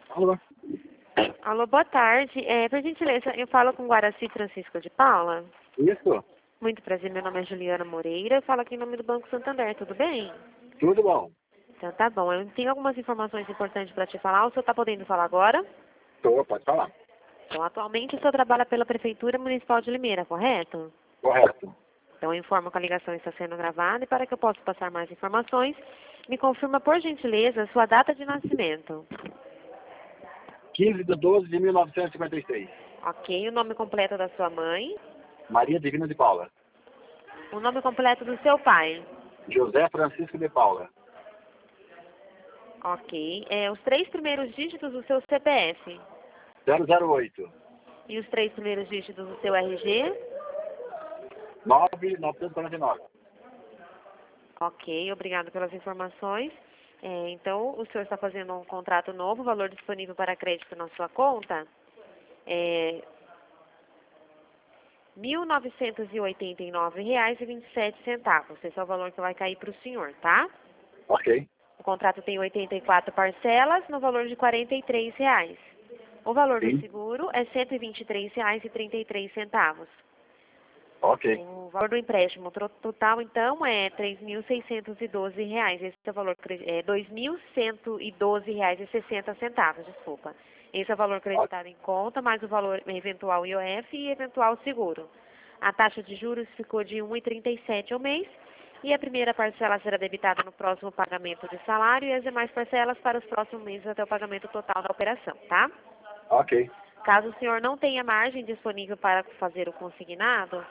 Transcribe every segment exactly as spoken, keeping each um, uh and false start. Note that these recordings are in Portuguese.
Alô? Alô, boa tarde. É, por gentileza, eu falo com Guaraci Francisco de Paula. Isso? Muito prazer, meu nome é Juliana Moreira. Eu falo aqui em nome do Banco Santander, tudo bem? Tudo bom? Então tá bom. Eu tenho algumas informações importantes para te falar. O senhor está podendo falar agora? Tô, pode falar. Então, atualmente o senhor trabalha pela Prefeitura Municipal de Limeira, correto? Correto. Então, eu informo que a ligação está sendo gravada e para que eu possa passar mais informações, me confirma, por gentileza, sua data de nascimento. quinze de doze de mil novecentos e cinquenta e seis. Ok. O nome completo da sua mãe. Maria Divina de Paula. O nome completo do seu pai. José Francisco de Paula. Ok. É, os três primeiros dígitos do seu C P F. zero zero oito. E os três primeiros dígitos do seu R G. nove mil novecentos e quarenta e nove. Ok, obrigado pelas informações. É, então, o senhor está fazendo um contrato novo, valor disponível para crédito na sua conta é mil novecentos e oitenta e nove reais e vinte e sete centavos. Esse é o valor que vai cair para o senhor, tá? Ok. O contrato tem oitenta e quatro parcelas no valor de quarenta e três reais. O valor do Sim. seguro é cento e vinte e três reais e trinta e três centavos. Ok. O valor do empréstimo tro- total, então, é três mil seiscentos e doze reais. Esse é o valor, cre- é dois mil cento e doze reais e sessenta centavos, desculpa. Esse é o valor creditado em conta, mais o valor eventual I O F e eventual seguro. A taxa de juros ficou de um vírgula trinta e sete ao mês e a primeira parcela será debitada no próximo pagamento de salário e as demais parcelas para os próximos meses até o pagamento total da operação, tá? Ok. Caso o senhor não tenha margem disponível para fazer o consignado,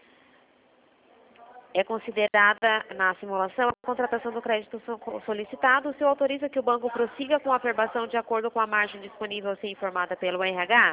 é considerada na simulação a contratação do crédito so- solicitado. O senhor autoriza que o banco prossiga com a averbação de acordo com a margem disponível a ser informada pelo R H?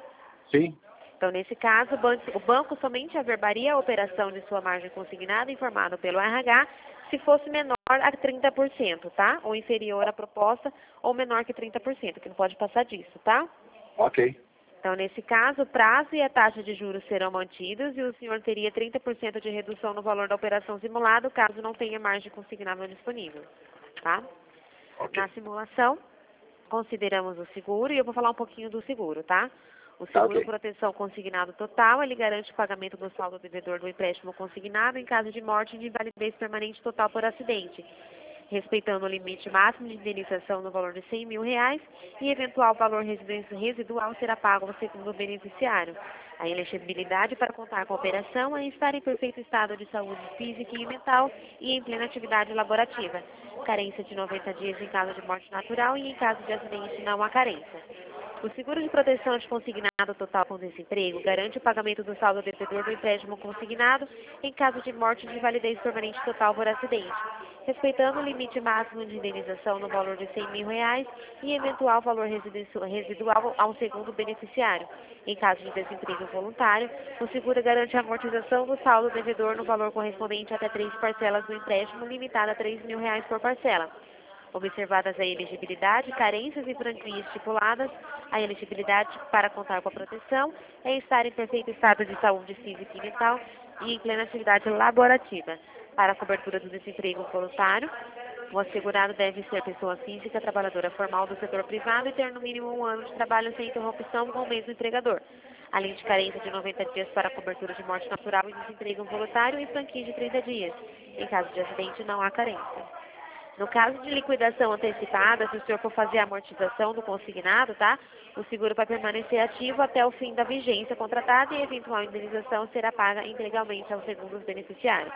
Sim. Então, nesse caso, o banco, o banco somente averbaria a operação de sua margem consignada informada pelo R H se fosse menor a trinta por cento, tá? Ou inferior à proposta, ou menor que trinta por cento, que não pode passar disso, tá? Ok. Então, nesse caso, o prazo e a taxa de juros serão mantidos e o senhor teria trinta por cento de redução no valor da operação simulada, caso não tenha margem consignável disponível, tá? Ok. Na simulação, consideramos o seguro e eu vou falar um pouquinho do seguro, tá? O Tá seguro ok. proteção consignado total, ele garante o pagamento do saldo devedor do empréstimo consignado em caso de morte e de invalidez permanente total por acidente, respeitando o limite máximo de indenização no valor de cem mil reais e eventual valor residen- residual será pago ao segundo beneficiário. A elegibilidade para contar com a operação é estar em perfeito estado de saúde física e mental e em plena atividade laborativa. Carência de noventa dias em caso de morte natural e em caso de acidente não há carência. O seguro de proteção de consignado total com desemprego garante o pagamento do saldo devedor do empréstimo consignado em caso de morte de invalidez permanente total por acidente, respeitando o limite máximo de indenização no valor de cem mil reais e eventual valor residenci- residual ao segundo beneficiário. Em caso de desemprego voluntário, o seguro garante a amortização do saldo devedor no valor correspondente até três parcelas do empréstimo, limitada a três mil reais por parcela. Observadas a elegibilidade, carências e franquias estipuladas, a elegibilidade para contar com a proteção é estar em perfeito estado de saúde física e mental e em plena atividade laborativa. Para a cobertura do desemprego voluntário, o assegurado deve ser pessoa física, trabalhadora formal do setor privado e ter no mínimo um ano de trabalho sem interrupção com o mesmo empregador, além de carência de noventa dias para a cobertura de morte natural e desemprego voluntário e franquia de trinta dias. Em caso de acidente, não há carência. No caso de liquidação antecipada, se o senhor for fazer a amortização do consignado, tá? O seguro vai permanecer ativo até o fim da vigência contratada e eventual indenização será paga integralmente aos segundos beneficiários.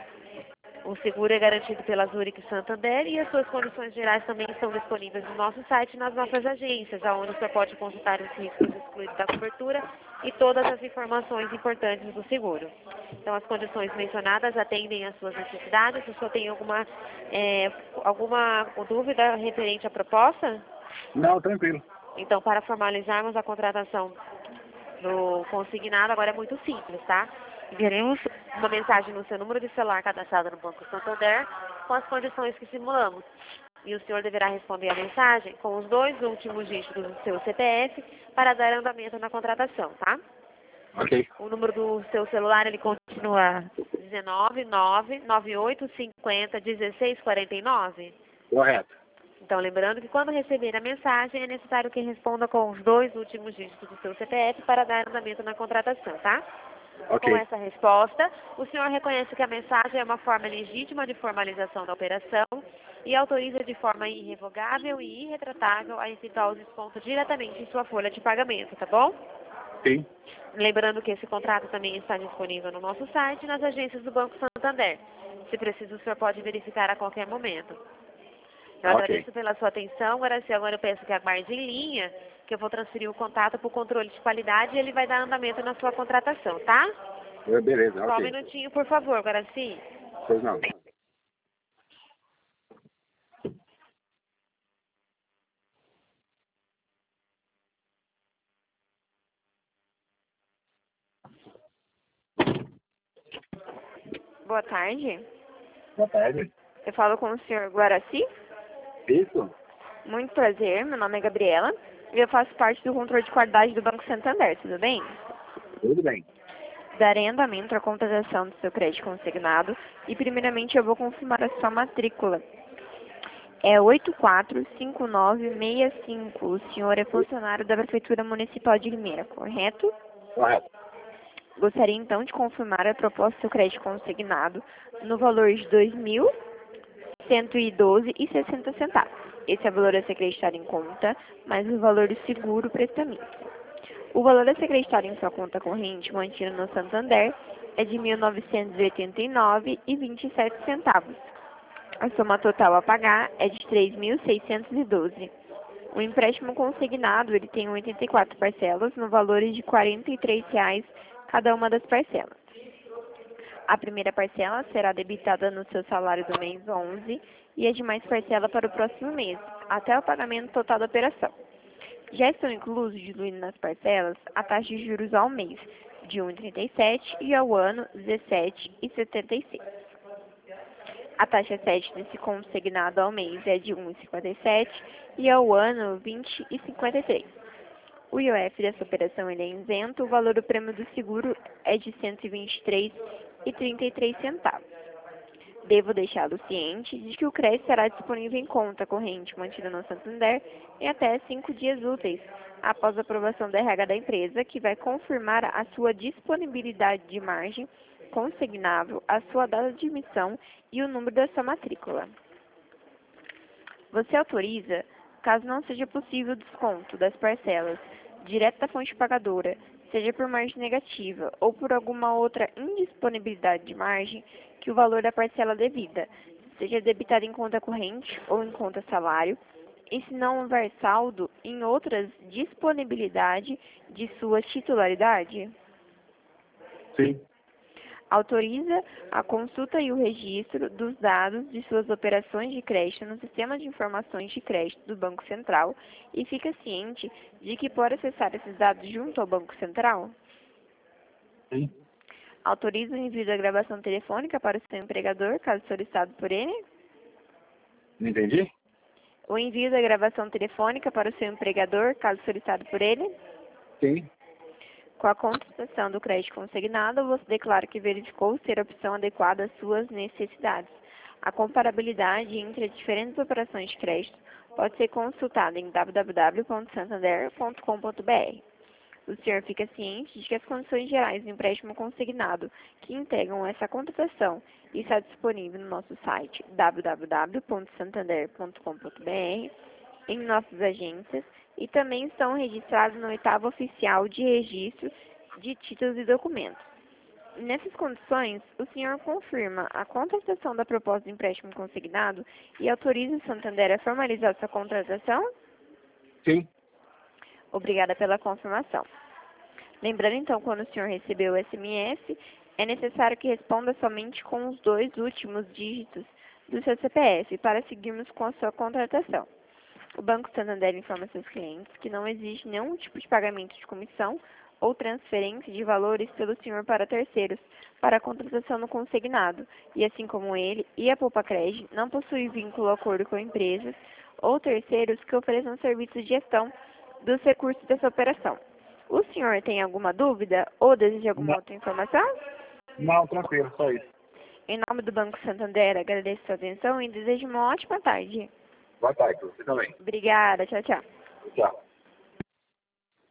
O seguro é garantido pela Zurich Santander e as suas condições gerais também estão disponíveis no nosso site e nas nossas agências, onde o senhor pode consultar os riscos excluídos da cobertura e todas as informações importantes do seguro. Então, as condições mencionadas atendem às suas necessidades. O senhor tem alguma, é, alguma dúvida referente à proposta? Não, tranquilo. Então, para formalizarmos a contratação do consignado, agora é muito simples, tá? Enviaremos uma mensagem no seu número de celular cadastrado no Banco Santander com as condições que simulamos. E o senhor deverá responder a mensagem com os dois últimos dígitos do seu C P F para dar andamento na contratação, tá? Ok. O número do seu celular, ele continua um nove nove nove oito cinco zero um seis quatro nove? Correto. Então, lembrando que quando receber a mensagem, é necessário que responda com os dois últimos dígitos do seu C P F para dar andamento na contratação, tá? Ok. Com essa resposta, o senhor reconhece que a mensagem é uma forma legítima de formalização da operação e autoriza de forma irrevogável e irretratável a efetuar o desconto diretamente em sua folha de pagamento, tá bom? Sim. Lembrando que esse contrato também está disponível no nosso site e nas agências do Banco Santander. Se preciso, o senhor pode verificar a qualquer momento. Eu Ok. agradeço pela sua atenção. Agora, se agora eu peço que aguarde em linha, que eu vou transferir o contato para o controle de qualidade e ele vai dar andamento na sua contratação, tá? É, beleza, Só um ok. minutinho, por favor, Guaraci. Pois não. Boa tarde. Boa tarde. Eu falo com o senhor Guaraci. Isso? Muito prazer, meu nome é Gabriela e eu faço parte do controle de qualidade do Banco Santander, tudo bem? Tudo bem. Darei andamento à contratação do seu crédito consignado e primeiramente eu vou confirmar a sua matrícula. É oito quatro cinco nove seis cinco. O senhor é funcionário da Prefeitura Municipal de Limeira, correto? Correto. Gostaria então de confirmar a proposta do seu crédito consignado no valor de dois mil cento e doze reais e sessenta centavos. Esse é o valor a ser acreditado em conta, mais o valor do seguro prestamento. O valor a ser acreditado em sua conta corrente mantida no Santander é de mil novecentos e oitenta e nove reais e vinte e sete centavos. A soma total a pagar é de três mil seiscentos e doze reais. O empréstimo consignado ele tem oitenta e quatro parcelas no valor de quarenta e três reais cada uma das parcelas. A primeira parcela será debitada no seu salário do mês onze e a demais parcela para o próximo mês, até o pagamento total da operação. Já estão inclusos, diluindo nas parcelas, a taxa de juros ao mês, de um vírgula trinta e sete e ao ano dezessete vírgula setenta e seis. A taxa sete desse consignado ao mês é de um vírgula cinquenta e sete e ao ano vinte vírgula cinquenta e três. O I O F dessa operação ele é isento, o valor do prêmio do seguro é de cento e vinte e três reais e trinta e três centavos. Devo deixá-lo ciente de que o crédito será disponível em conta corrente mantida no Santander em até cinco dias úteis, após a aprovação da R H da empresa, que vai confirmar a sua disponibilidade de margem consignável, a sua data de emissão e o número da sua matrícula. Você autoriza, caso não seja possível o desconto das parcelas direto da fonte pagadora, seja por margem negativa ou por alguma outra indisponibilidade de margem, que o valor da parcela devida seja debitado em conta corrente ou em conta salário, e se não houver saldo em outras disponibilidade de sua titularidade. Sim. Autoriza a consulta e o registro dos dados de suas operações de crédito no Sistema de Informações de Crédito do Banco Central e fica ciente de que pode acessar esses dados junto ao Banco Central. Sim. Autoriza o envio da gravação telefônica para o seu empregador, caso solicitado por ele. Não entendi? O envio da gravação telefônica para o seu empregador, caso solicitado por ele. Sim. Com a contestação do crédito consignado, você declara que verificou ser a opção adequada às suas necessidades. A comparabilidade entre as diferentes operações de crédito pode ser consultada em w w w ponto santander ponto com ponto b r. O senhor fica ciente de que as condições gerais do empréstimo consignado que integram essa contratação está disponível no nosso site w w w ponto santander ponto com ponto b r, em nossas agências, e também estão registrados no oitavo oficial de registro de títulos e documentos. Nessas condições, o senhor confirma a contratação da proposta de empréstimo consignado e autoriza o Santander a formalizar sua contratação? Sim. Obrigada pela confirmação. Lembrando então, quando o senhor recebeu o S M S, é necessário que responda somente com os dois últimos dígitos do seu C P F para seguirmos com a sua contratação. O Banco Santander informa seus clientes que não existe nenhum tipo de pagamento de comissão ou transferência de valores pelo senhor para terceiros para a contratação no consignado, e assim como ele e a Poupacred não possuem vínculo ou acordo com empresas ou terceiros que ofereçam serviços de gestão dos recursos dessa operação. O senhor tem alguma dúvida ou deseja alguma Não. outra informação? Não, tranquilo, só isso. Em nome do Banco Santander, agradeço a sua atenção e desejo uma ótima tarde. Boa tarde, você também. Obrigada, tchau, tchau. Tchau.